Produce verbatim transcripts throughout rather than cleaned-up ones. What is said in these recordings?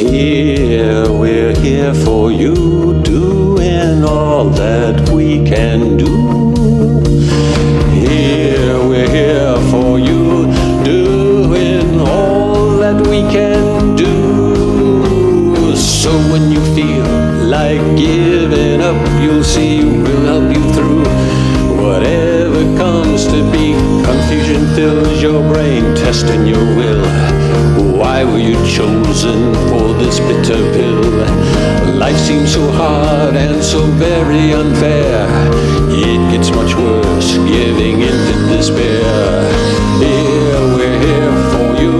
Here, we're here for you, doing all that we can do. Here, we're here for you, doing all that we can do. So when you feel like giving up, you'll see we'll help you through whatever comes to be. Confusion fills your brain, testing your will. Why were you chosen for this bitter pill? Life seems so hard and so very unfair. It gets much worse, giving in to despair. Here, we're here for you,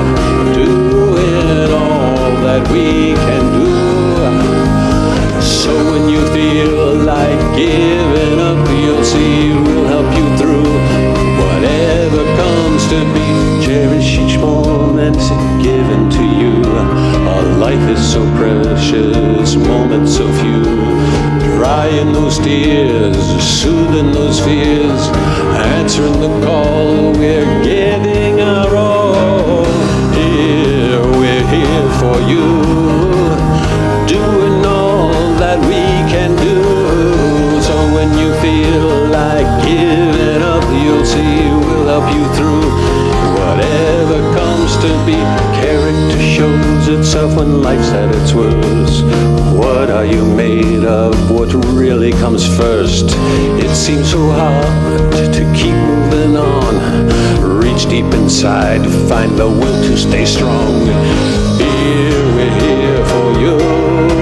doing all that we can do. So when you feel like giving up, you'll see we'll help you through whatever comes to be. Cherish each moment given to you. Our life is so precious, moments so few. Drying those tears, soothing those fears, answering the call, we're giving our all. Here, we're here for you, doing all that we can do. So when you feel like giving up, you'll see we'll help you through whatever comes to be. Character shows itself when life's at its worst. What are you made of? What really comes first? It seems so hard to keep moving on. Reach deep inside to find the will to stay strong. Here, we're here for you.